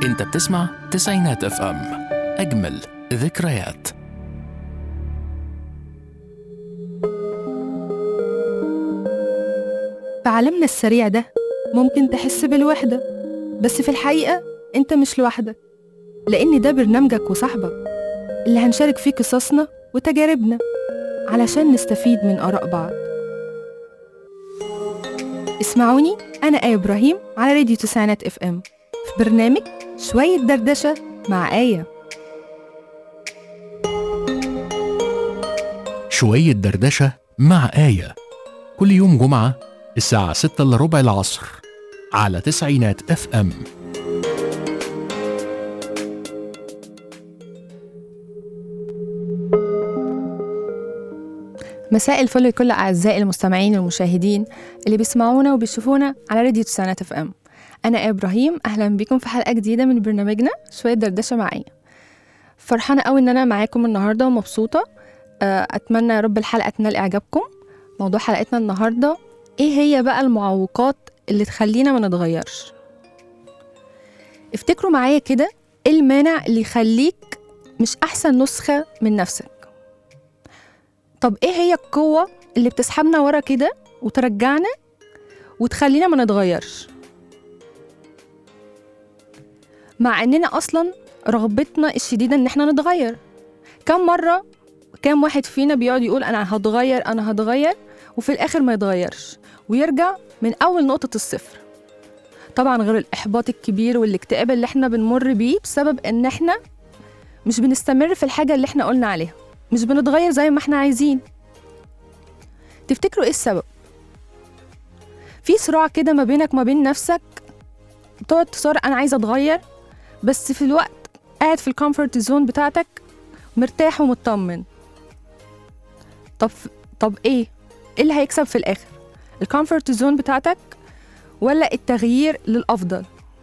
انت بتسمع تسعينات اف ام، اجمل ذكريات. في عالمنا السريع ده ممكن تحس بالوحدة، بس في الحقيقة انت مش لوحدك، لأن ده برنامجك وصاحبك اللي هنشارك فيه قصصنا وتجاربنا علشان نستفيد من آراء بعض. اسمعوني أنا آية إبراهيم على راديو تسعينات اف ام في برنامج شوية دردشة مع آية. شوية دردشة مع آية كل يوم جمعة الساعة 6:15 العصر على تسعينات اف ام. مساء الفل لكل أعزائي المستمعين والمشاهدين اللي بيسمعونا وبيشوفونا على راديو تسعينات اف ام. أنا آية إبراهيم، أهلا بكم في حلقة جديدة من برنامجنا شوية دردشة مع آية. فرحانة قوي إن أنا معاكم النهاردة ومبسوطة. أتمنى يا رب الحلقة تنال إعجابكم. موضوع حلقتنا النهاردة إيه هي بقى المعوقات اللي تخلينا ما نتغيرش؟ افتكروا معايا كده، إيه المانع اللي يخليك مش أحسن نسخة من نفسك؟ طب إيه هي القوة اللي بتسحبنا ورا كده وترجعنا وتخلينا ما نتغيرش، مع إننا أصلا رغبتنا الشديدة إن إحنا نتغير؟ كم واحد فينا بيقعد يقول أنا هتغير وفي الآخر ما يتغيرش ويرجع من أول نقطة الصفر؟ طبعا غير الإحباط الكبير والاكتئاب اللي إحنا بنمر بيه بسبب إن إحنا مش بنستمر في الحاجة اللي إحنا قلنا عليها، مش بنتغير زي ما إحنا عايزين. تفتكروا إيه السبب؟ في صراع كده ما بينك وما بين نفسك، بتقعد تصارع أنا عايزة أتغير، بس في الوقت قاعد في الكومفورت زون بتاعتك مرتاح ومطمن. طب إيه اللي هيكسب في الآخر؟ الكومفورت زون بتاعتك ولا التغيير للأفضل؟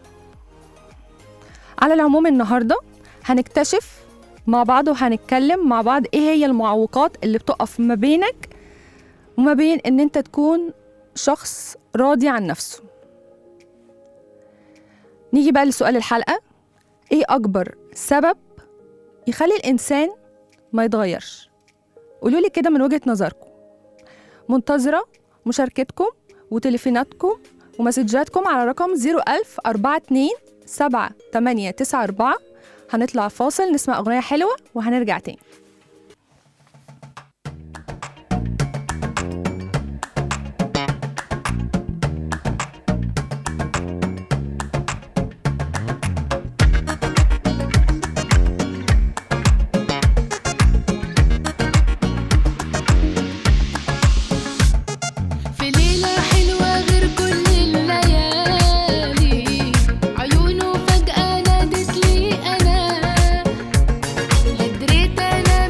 على العموم النهاردة هنكتشف مع بعض وهنتكلم مع بعض ايه هي المعوقات اللي بتقف ما بينك وما بين ان انت تكون شخص راضي عن نفسه. نيجي بقى لسؤال الحلقة، ايه اكبر سبب يخلي الانسان ما يتغيرش؟ قولولي كده من وجهة نظركم. منتظرة مشاركتكم وتليفوناتكم ومسجاتكم على رقم 010427894. هنطلع فاصل نسمع أغنية حلوة وهنرجع تاني. عيونه فجأة نادت لي أنا، هدريت أنا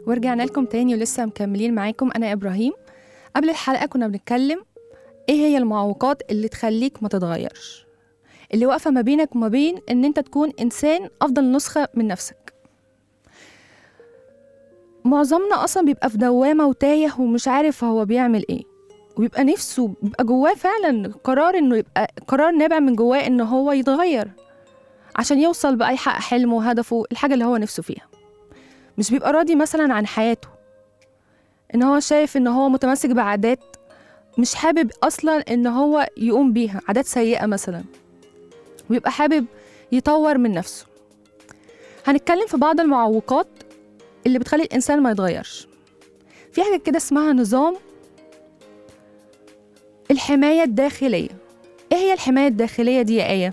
ورجعنا لكم تاني ولسه مكملين معاكم. أنا إبراهيم. قبل الحلقة كنا بنتكلم إيه هي المعوقات اللي تخليك ما تتغيرش، اللي واقفة ما بينك وما بين إن أنت تكون إنسان أفضل نسخة من نفسك. معظمنا أصلا بيبقى في دوامة وتايه ومش عارف هو بيعمل إيه، وبيبقى نفسه بيبقى جواه فعلا قرار إنه يبقى قرار نابع من جواه إنه هو يتغير عشان يوصل بقى يحقق حلمه وهدفه، الحاجة اللي هو نفسه فيها. مش بيبقى راضي مثلا عن حياته، إن هو شايف إن هو متمسك بعادات مش حابب أصلا إن هو يقوم بيها، عادات سيئة مثلا، ويبقى حابب يطور من نفسه. هنتكلم في بعض المعوقات اللي بتخلي الإنسان ما يتغيرش. في حاجة كده اسمها نظام الحماية الداخلية. إيه هي الحماية الداخلية دي يا آية؟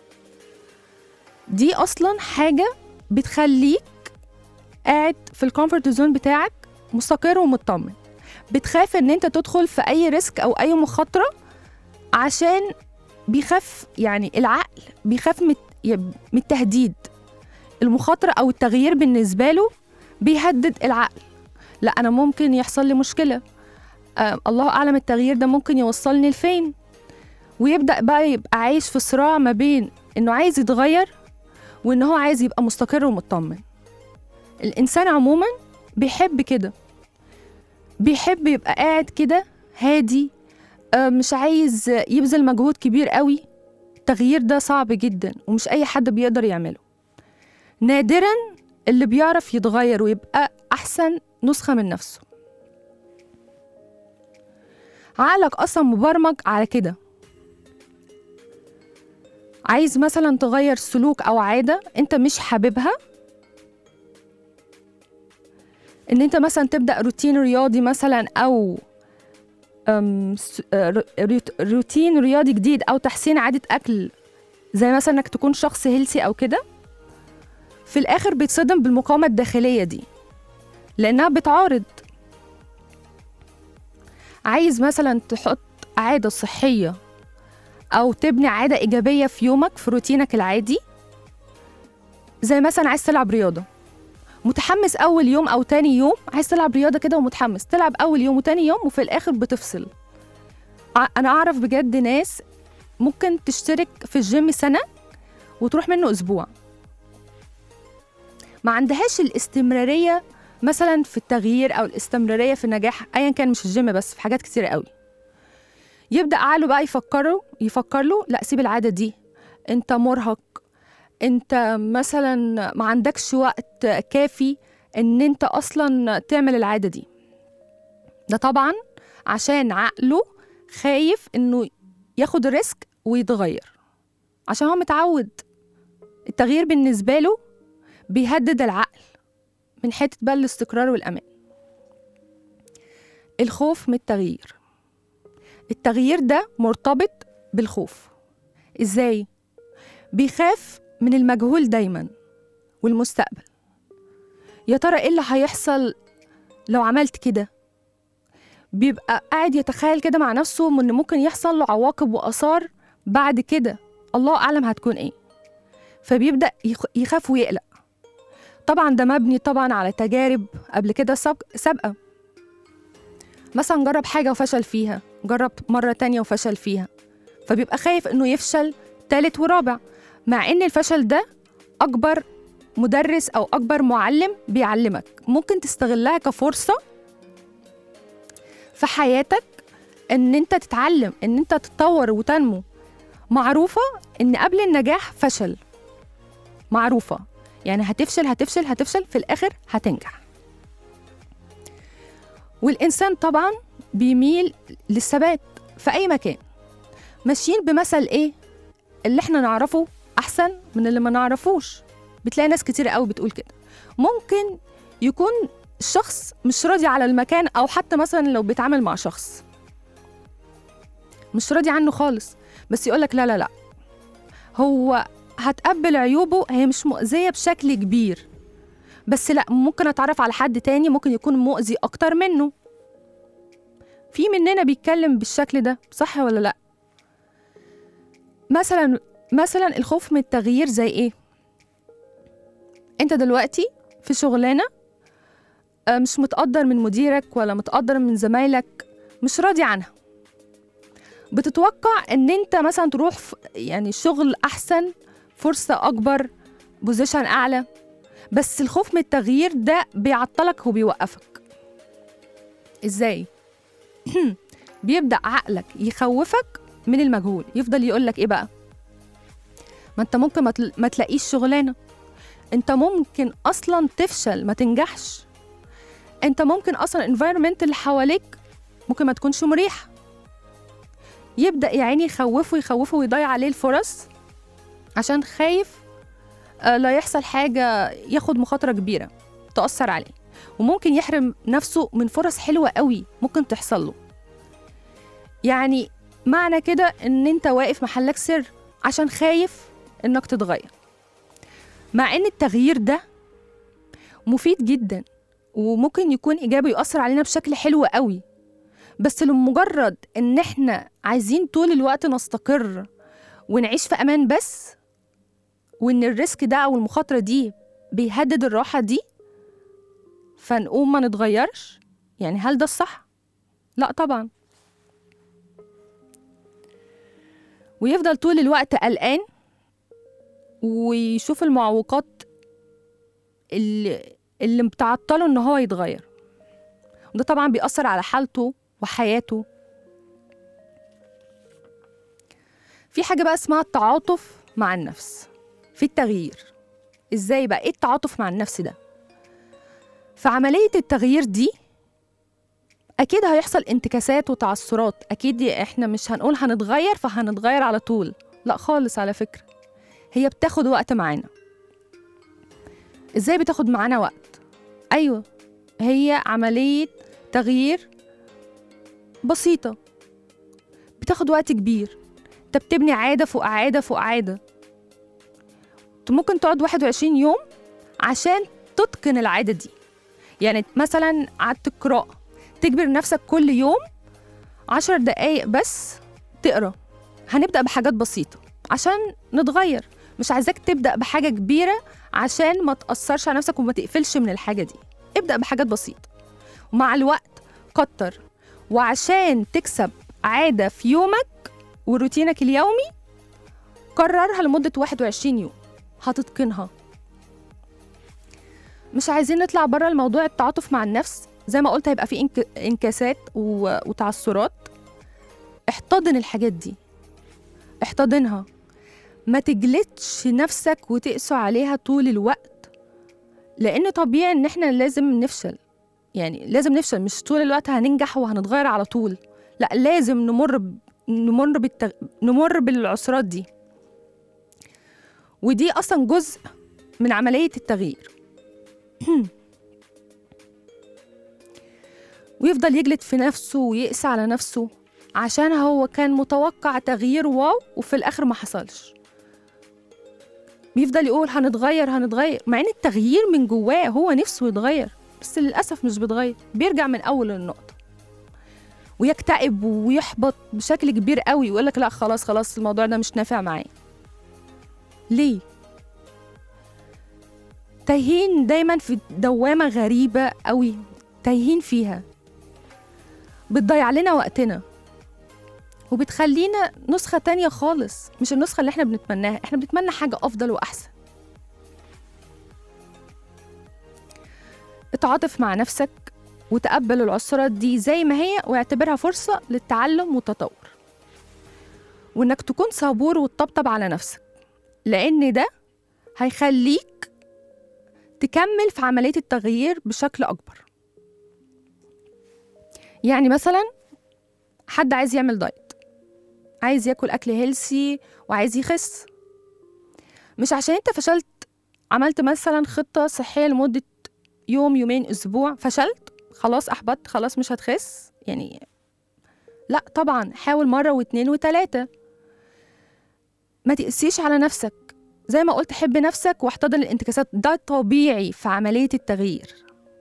دي أصلا حاجة بتخليك قاعد في الكومفورت زون بتاعك مستقر ومطمن. بتخاف ان انت تدخل في اي ريسك او اي مخاطرة، عشان بيخاف، يعني العقل بيخاف من التهديد. المخاطرة او التغيير بالنسبة له بيهدد العقل. لا، انا ممكن يحصل لي مشكلة، الله اعلم التغيير ده ممكن يوصلني لفين. ويبدأ بقى يبقى عايش في صراع ما بين انه عايز يتغير وان هو عايز يبقى مستقر ومطمن. الانسان عموما بيحب كده، بيحب يبقى قاعد كده هادي، مش عايز يبذل مجهود كبير قوي. التغيير ده صعب جدا ومش أي حد بيقدر يعمله. نادرا اللي بيعرف يتغير ويبقى أحسن نسخة من نفسه. عقلك أصلا مبرمج على كده. عايز مثلا تغير سلوك أو عادة أنت مش حاببها، ان انت مثلا تبدأ روتين رياضي مثلا، او روتين رياضي جديد، او تحسين عادة اكل، زي مثلا انك تكون شخص هيلسي او كده. في الاخر بيتصدم بالمقاومة الداخلية دي لانها بتعارض. عايز مثلا تحط عادة صحية او تبني عادة ايجابية في يومك، في روتينك العادي، زي مثلا عايز تلعب رياضة، متحمس أول يوم أو تاني يوم، عايز تلعب رياضة كده ومتحمس، تلعب أول يوم وتاني يوم وفي الآخر بتفصل. أنا أعرف بجد ناس ممكن تشترك في الجيم سنة وتروح منه أسبوع. ما عندهاش الاستمرارية مثلا في التغيير أو الاستمرارية في النجاح، أيا كان، مش الجيم بس، في حاجات كتير قوي. يبدأ عقله بقى يفكر له لا، سيب العادة دي، أنت مرهق، انت مثلا ما عندكش وقت كافي ان انت اصلا تعمل العادة دي. ده طبعا عشان عقله خايف انه ياخد ريسك ويتغير، عشان هو متعود. التغيير بالنسبة له بيهدد العقل من حتة بقى الاستقرار والأمان. الخوف من التغيير. التغيير ده مرتبط بالخوف. ازاي؟ بيخاف من المجهول دايما والمستقبل. يا ترى ايه اللي هيحصل لو عملت كده؟ بيبقى قاعد يتخيل كده مع نفسه ان ممكن يحصل له عواقب وآثار بعد كده، الله أعلم هتكون ايه. فبيبدأ يخاف ويقلق. طبعا ده مبني طبعا على تجارب قبل كده سابقة. مثلا جرب حاجة وفشل فيها، جرب مرة تانية وفشل فيها، فبيبقى خايف انه يفشل تالت ورابع، مع ان الفشل ده اكبر مدرس او اكبر معلم بيعلمك، ممكن تستغلها كفرصة في حياتك ان انت تتعلم، ان انت تتطور وتنمو. معروفة ان قبل النجاح فشل، معروفة، يعني هتفشل في الاخر هتنجح. والانسان طبعا بيميل للثبات في اي مكان. ماشيين بمثل ايه؟ اللي احنا نعرفه احسن من اللي ما نعرفوش. بتلاقي ناس كتير قوي بتقول كده. ممكن يكون الشخص مش راضي على المكان، او حتى مثلا لو بيتعامل مع شخص مش راضي عنه خالص، بس يقولك لا لا لا، هو هتقبل عيوبه، هي مش مؤذية بشكل كبير، بس لا، ممكن اتعرف على حد تاني ممكن يكون مؤذي اكتر منه. في مننا بيتكلم بالشكل ده، صح ولا لا؟ مثلا الخوف من التغيير زي ايه؟ انت دلوقتي في شغلانة مش متقدر من مديرك ولا متقدر من زمايلك، مش راضي عنها. بتتوقع ان انت مثلا تروح يعني شغل احسن، فرصة اكبر، بوزيشن اعلى، بس الخوف من التغيير ده بيعطلك وبيوقفك. ازاي؟ بيبدأ عقلك يخوفك من المجهول، يفضل يقولك ايه بقى؟ ما انت ممكن ما تلاقيش شغلانة، انت ممكن اصلا تفشل ما تنجحش، انت ممكن اصلا الانفايرمنت اللي حواليك ممكن ما تكونش مريحة. يبدأ يا عيني يخوفه ويضيع عليه الفرص عشان خايف لا يحصل حاجة، ياخد مخاطرة كبيرة تأثر عليه، وممكن يحرم نفسه من فرص حلوة قوي ممكن تحصل له. يعني معنى كده ان انت واقف محلك سر عشان خايف انك تتغير، مع ان التغيير ده مفيد جدا وممكن يكون ايجابي يؤثر علينا بشكل حلو قوي، بس لمجرد ان احنا عايزين طول الوقت نستقر ونعيش في امان بس، وان الريسك ده او المخاطرة دي بيهدد الراحة دي، فنقوم ما نتغيرش. يعني هل ده الصح؟ لا طبعا. ويفضل طول الوقت قلقان ويشوف المعوقات اللي بتعطله ان هو يتغير، وده طبعا بيأثر على حالته وحياته. في حاجة بقى اسمها التعاطف مع النفس في التغيير. ازاي بقى؟ ايه التعاطف مع النفس ده؟ في عملية التغيير دي اكيد هيحصل انتكاسات وتعثرات، اكيد احنا مش هنقول هنتغير فهنتغير على طول، لا خالص. على فكرة هي بتاخد وقت معانا. ازاي بتاخد معانا وقت؟ ايوه، هي عملية تغيير بسيطة بتاخد وقت كبير. انت بتبني عادة فوق عادة فوق عادة، ممكن تقعد 21 يوم عشان تتقن العادة دي. يعني مثلا عادة القراءة، تجبر نفسك كل يوم 10 دقايق بس تقرأ. هنبدأ بحاجات بسيطة عشان نتغير، مش عايزاك تبدأ بحاجة كبيرة عشان ما تأثرش على نفسك وما تقفلش من الحاجة دي. ابدأ بحاجات بسيطة ومع الوقت كتر، وعشان تكسب عادة في يومك وروتينك اليومي كررها لمدة 21 يوم هتتقنها. مش عايزين نطلع بره الموضوع التعاطف مع النفس، زي ما قلت هيبقى في انكاسات وتعثرات. احتضن الحاجات دي، احتضنها، ما تجلدش نفسك وتقسو عليها طول الوقت، لأن طبيعي إن احنا لازم نفشل. يعني لازم نفشل، مش طول الوقت هننجح وهنتغير على طول، لا لازم نمر بالعسرات دي، ودي أصلا جزء من عملية التغيير. ويفضل يجلد في نفسه ويقسى على نفسه عشان هو كان متوقع تغيير واو وفي الآخر ما حصلش. بيفضل يقول هنتغير هنتغير، مع ان التغيير من جواه هو نفسه يتغير، بس للأسف مش بيتغير، بيرجع من أول النقطة ويكتئب ويحبط بشكل كبير قوي ويقول لك لا خلاص الموضوع ده مش نافع معايا. ليه؟ تايهين دايما في دوامة غريبة قوي، تايهين فيها، بتضيع لنا وقتنا وبتخلينا نسخة تانية خالص، مش النسخة اللي احنا بنتمناها. احنا بنتمنى حاجة أفضل وأحسن. اتعاطف مع نفسك وتقبل العسرات دي زي ما هي، واعتبرها فرصة للتعلم والتطور، وإنك تكون صبور وتطبطب على نفسك، لأن ده هيخليك تكمل في عملية التغيير بشكل أكبر. يعني مثلا حد عايز يعمل دايت، عايز ياكل أكل هيلسي وعايز يخس، مش عشان انت فشلت عملت مثلا خطة صحية لمدة يوم يومين أسبوع فشلت خلاص أحبطت خلاص مش هتخس. يعني لا طبعا، حاول مرة واثنين وثلاثة، ما تقسيش على نفسك. زي ما قلت حب نفسك واحتضن الانتكاسات، ده طبيعي في عملية التغيير.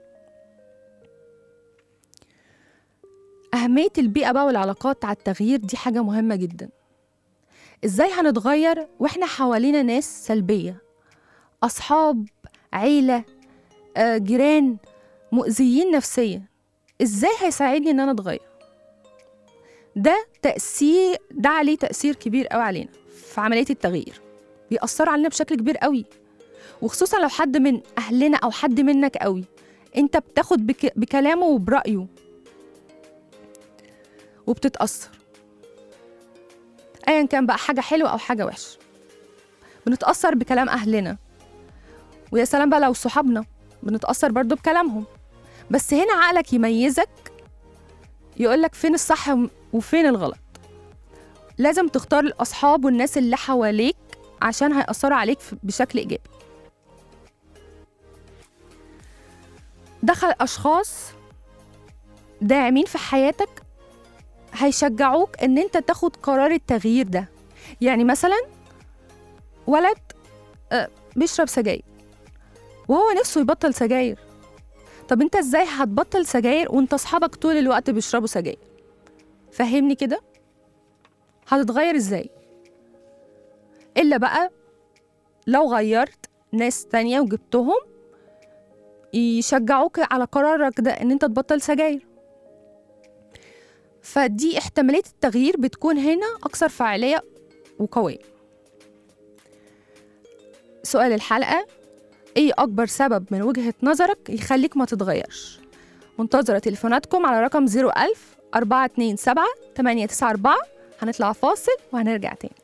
أهمية البيئة بقى والعلاقات على التغيير دي حاجة مهمة جدا. إزاي هنتغير وإحنا حوالينا ناس سلبية؟ أصحاب، عيلة، جيران، مؤذيين نفسيا، ازاي هيساعدني ان انا اتغير؟ ده عليه تأثير كبير قوي علينا في عملية التغيير، بيأثروا علينا بشكل كبير قوي، وخصوصا لو حد من أهلنا أو حد منك قوي انت بتاخد بكلامه وبرأيه وبتتأثر، أيا كان بقى حاجة حلوة أو حاجة وحشة. بنتأثر بكلام أهلنا، ويا سلام بقى لو صحابنا بنتأثر برضو بكلامهم. بس هنا عقلك يميزك، يقولك فين الصح وفين الغلط. لازم تختار الأصحاب والناس اللي حواليك عشان هيأثروا عليك بشكل إيجابي. دخل أشخاص داعمين في حياتك هيشجعوك ان انت تاخد قرار التغيير ده. يعني مثلا ولد بيشرب سجاير وهو نفسه يبطل سجاير، طب انت ازاي هتبطل سجاير وانت اصحابك طول الوقت بيشربوا سجاير؟ فهمني كده، هتتغير ازاي؟ الا بقى لو غيرت ناس تانية وجبتهم يشجعوك على قرارك ده ان انت تبطل سجاير. فدي احتمالية التغيير بتكون هنا أكثر فعالية وقوية. سؤال الحلقة: ايه أكبر سبب من وجهة نظرك يخليك ما تتغيرش؟ منتظرة تليفوناتكم على رقم 01000 427 894. هنطلع فاصل وهنرجع تاني.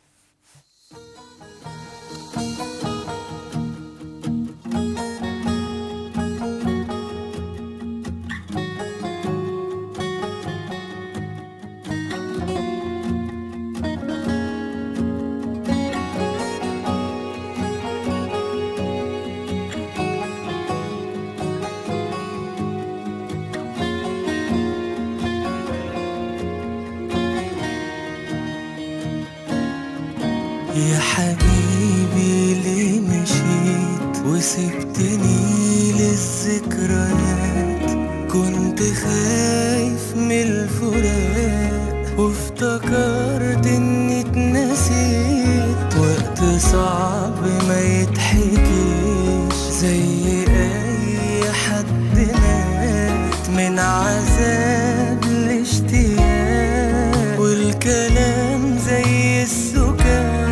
يا حبيبي ليه مشيت وسبتني للذكريات؟ كنت خايف من الفراق وافتكرت اني اتنسيت. وقت صعب ما يتحكيش، زي اي حد مات من عذاب الاشتياق، والكلام زي السكان.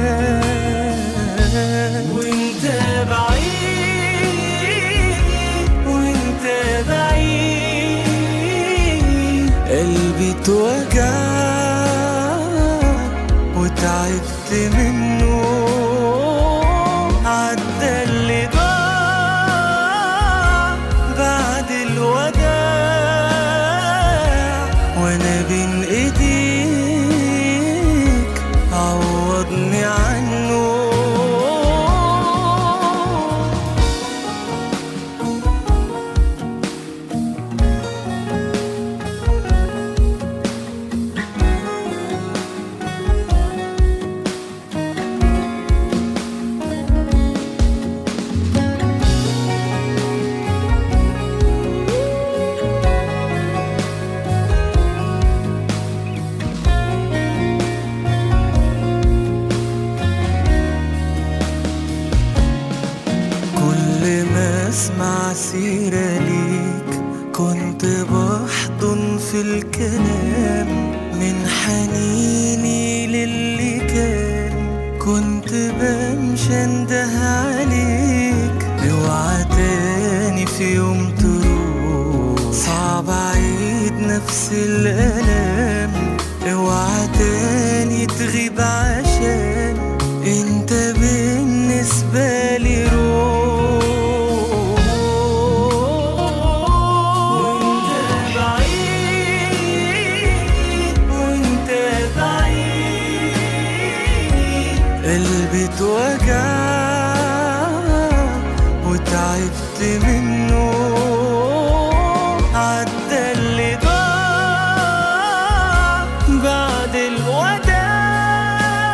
وانت بعيد وانت بعيد، قلبي اتوجع وتعبت منه. عدى اللي ضاع بعد الوداع، وانا بين ايديك عوضني عنه. اسمع سيرة ليك كنت بحضن في الكلام، من حنيني للي كان كنت بمشي انده عليك. اوعى تاني في يوم تروح، صعب اعيد نفس الالام. اوعى تاني تغيب عشان انت بالنسبة لي روح. قلبي اتوجع وتعبت منه. عدى اللي ضاع بعد الوداع،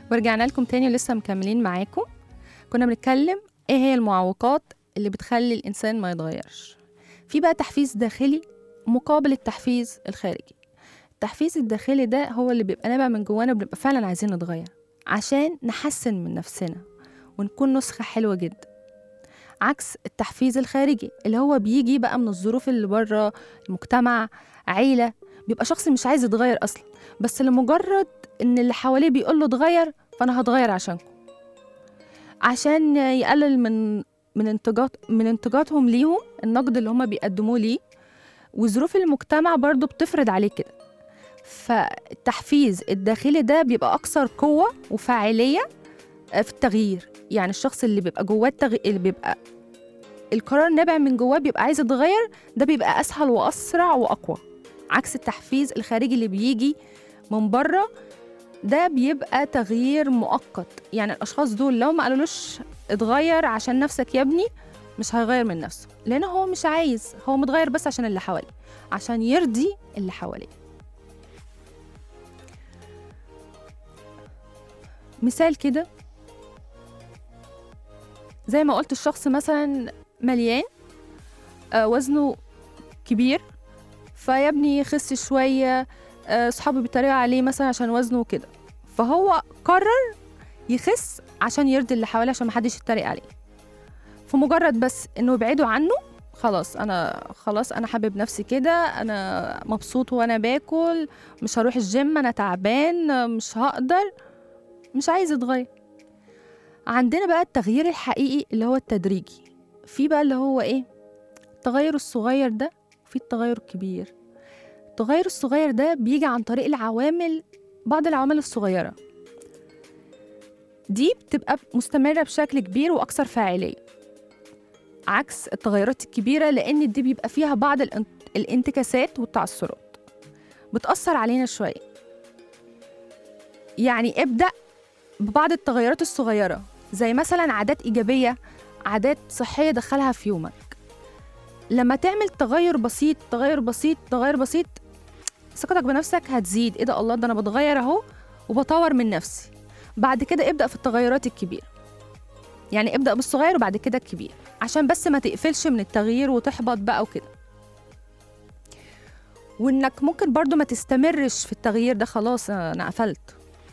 ورجعنا لكم تاني ولسه مكملين معاكم. كنا بنتكلم ايه هي المعوقات اللي بتخلي الإنسان ما يتغيرش. في بقى تحفيز داخلي مقابل التحفيز الخارجي. التحفيز الداخلي ده هو اللي بيبقى نابع من جوانا، بنبقى فعلا عايزين نتغير عشان نحسن من نفسنا ونكون نسخة حلوة جدا، عكس التحفيز الخارجي اللي هو بيجي بقى من الظروف اللي بره، المجتمع، عيلة. بيبقى شخص مش عايز يتغير أصلا، بس لمجرد إن اللي حواليه بيقول له اتغير فأنا هتغير عشانكم، عشان يقلل من انتقادهم ليهم، النقد اللي هما بيقدموه ليه، وظروف المجتمع برضو بتفرض عليه كده. فالتحفيز الداخلي ده بيبقى أكثر قوة وفاعلية في التغيير. يعني الشخص اللي بيبقى جواه اللي بيبقى القرار نابع من جواه بيبقى عايز يتغير، ده بيبقى أسهل وأسرع وأقوى، عكس التحفيز الخارجي اللي بيجي من بره، ده بيبقى تغيير مؤقت. يعني الأشخاص دول لو ما قالولوش اتغير عشان نفسك يا ابني، مش هيغير من نفسه، لأنه هو مش عايز، هو متغير بس عشان اللي حواليه، عشان يرضي اللي حواليه. مثال كده، زي ما قلت، الشخص مثلا مليان، وزنه كبير، فيا ابني يخس شوية، صحابه بيتريقوا عليه مثلا عشان وزنه كده، فهو قرر يخس عشان يرضي اللي حواليه، عشان محدش يتريق عليه. فمجرد بس انه يبعدوا عنه، خلاص انا حابب نفسي كده، انا مبسوط وانا باكل، مش هروح الجيم، انا تعبان، مش هقدر، مش عايز يتغير. عندنا بقى التغيير الحقيقي اللي هو التدريجي، في بقى اللي هو ايه، التغير الصغير ده، وفي التغير الكبير. التغير الصغير ده بيجي عن طريق بعض العوامل الصغيرة دي بتبقى مستمرة بشكل كبير وأكثر فاعلية، عكس التغيرات الكبيرة، لأن دي بيبقى فيها بعض الانتكاسات والتعثرات بتأثر علينا شوية. يعني ابدأ ببعض التغيرات الصغيرة، زي مثلا عادات إيجابية، عادات صحية دخلها في يومك. لما تعمل تغير بسيط تغير بسيط تغير بسيط، ثقتك بنفسك هتزيد. ايه ده، الله، ده انا بتغير اهو وبطور من نفسي. بعد كده ابدأ في التغيرات الكبيرة، يعني ابدأ بالصغير وبعد كده الكبير، عشان بس ما تقفلش من التغيير وتحبط بقى وكده. وانك ممكن برضو ما تستمرش في التغيير ده، خلاص انا قفلت.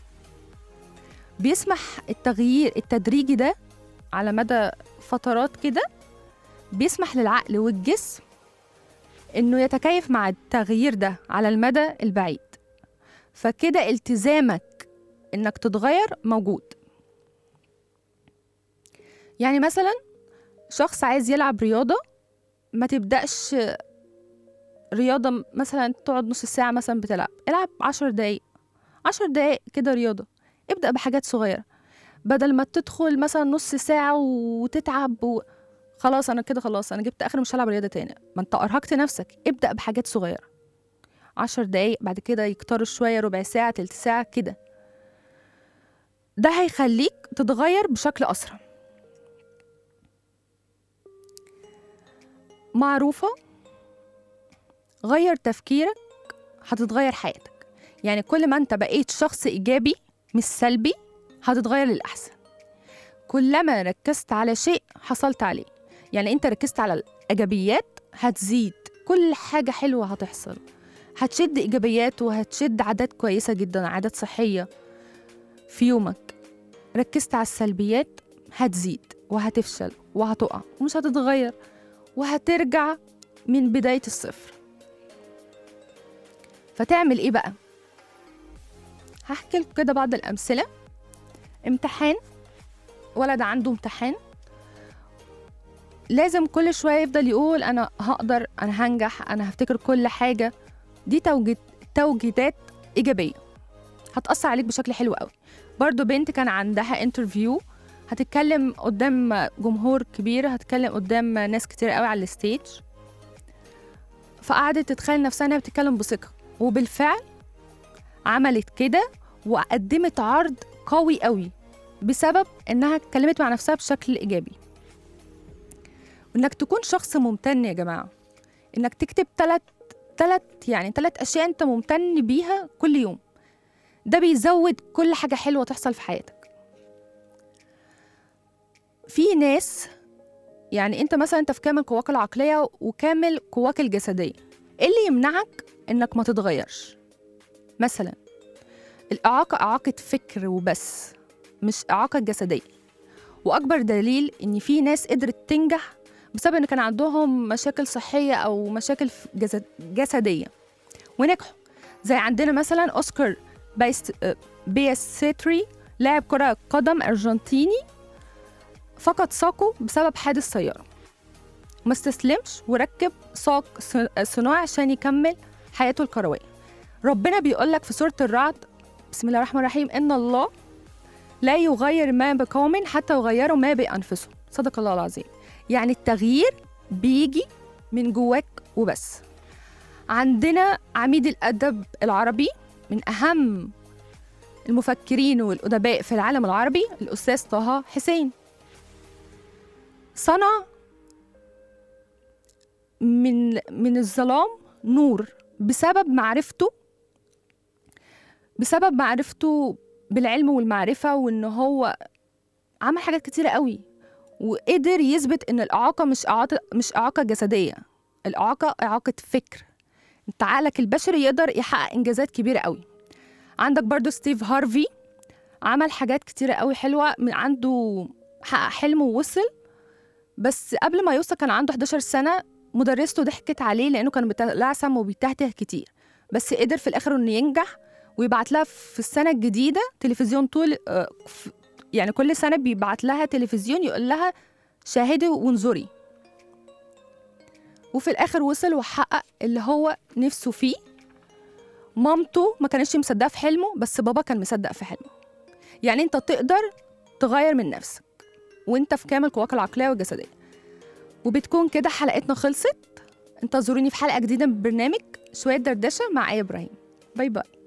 بيسمح التغيير التدريجي ده على مدى فترات كده، بيسمح للعقل والجسم إنه يتكيف مع التغيير ده على المدى البعيد، فكده التزامك إنك تتغير موجود. يعني مثلا شخص عايز يلعب رياضة، ما تبدأش رياضة مثلا تقعد نص ساعة مثلا بتلعب، العب 10 دقايق كده رياضة. ابدأ بحاجات صغيرة، بدل ما تدخل مثلا نص ساعة وتتعب خلاص انا جبت اخر، مش هلعب رياضه تاني. ما انت ارهقت نفسك. ابدا بحاجات صغيره، 10 دقايق، بعد كده يكتروا شويه، ربع ساعه، تلت ساعه كده. ده هيخليك تتغير بشكل اسرع. معروفه، غير تفكيرك هتتغير حياتك. يعني كل ما انت بقيت شخص ايجابي مش سلبي، هتتغير للاحسن. كلما ركزت على شيء حصلت عليه. يعني انت ركزت على الايجابيات، هتزيد كل حاجه حلوه هتحصل، هتشد ايجابيات وهتشد عادات كويسه جدا، عادات صحيه في يومك. ركزت على السلبيات، هتزيد وهتفشل وهتقع ومش هتتغير، وهترجع من بدايه الصفر. فتعمل ايه بقى؟ هحكي لكم كده بعض الامثله. امتحان، ولد عنده امتحان، لازم كل شوية يفضل يقول أنا هقدر، أنا هنجح، أنا هفتكر كل حاجة. دي توجيهات إيجابية هتأثر عليك بشكل حلو قوي. برضو بنت كان عندها انترفيو، هتتكلم قدام جمهور كبير، هتتكلم قدام ناس كتير قوي على الستيج، فقعدت تتخيل نفسها انها بتتكلم بثقة، وبالفعل عملت كده وقدمت عرض قوي قوي بسبب انها اتكلمت مع نفسها بشكل ايجابي. وانك تكون شخص ممتن يا جماعة، انك تكتب ثلاث اشياء انت ممتن بيها كل يوم. ده بيزود كل حاجة حلوة تحصل في حياتك. في ناس يعني انت مثلا انت في كامل قواك العقلية وكامل قواك الجسدية، ايه اللي يمنعك انك ما تتغيرش؟ مثلا الإعاقة إعاقة فكر وبس، مش إعاقة جسدية. وأكبر دليل إن في ناس قدرت تنجح بسبب إن كان عندهم مشاكل صحية أو مشاكل جسدية ونجحوا. زي عندنا مثلا أوسكار بيستري، لاعب كرة قدم أرجنتيني فقد ساقه بسبب حادث سيارة، ما استسلمش وركب ساق صناعي عشان يكمل حياته الكروية. ربنا بيقولك في سورة الرعد بسم الله الرحمن الرحيم: إن الله لا يغير ما بقوم حتى يغيروا ما بأنفسهم. صدق الله العظيم. يعني التغيير بيجي من جواك وبس. عندنا عميد الأدب العربي من أهم المفكرين والأدباء في العالم العربي الأستاذ طه حسين، صنع من الظلام نور بسبب معرفته بالعلم والمعرفة، وإن هو عمل حاجات كتيرة قوي وقدر يثبت إن الإعاقة مش إعاقة جسدية، الإعاقة إعاقة فكر. انت عقلك البشري يقدر يحقق إنجازات كبيرة قوي. عندك برضو ستيف هارفي، عمل حاجات كتيرة قوي حلوة، من عنده حقق حلمه ووصل، بس قبل ما يوصل كان عنده 11 سنة. مدرسته ضحكت عليه لأنه كان بيتلعثم وبيتهته كتير، بس قدر في الآخر إنه ينجح ويبعت لها في السنة الجديدة تلفزيون طول يعني كل سنة بيبعت لها تلفزيون يقول لها شاهدي وانظري. وفي الآخر وصل وحقق اللي هو نفسه فيه. مامته ما كانتش مصدقة في حلمه، بس بابا كان مصدق في حلمه. يعني انت تقدر تغير من نفسك وانت في كامل قواك العقلية والجسدية. وبتكون كده حلقتنا خلصت. انتظروني في حلقة جديدة من برنامج شوية دردشة مع آية إبراهيم. باي باي.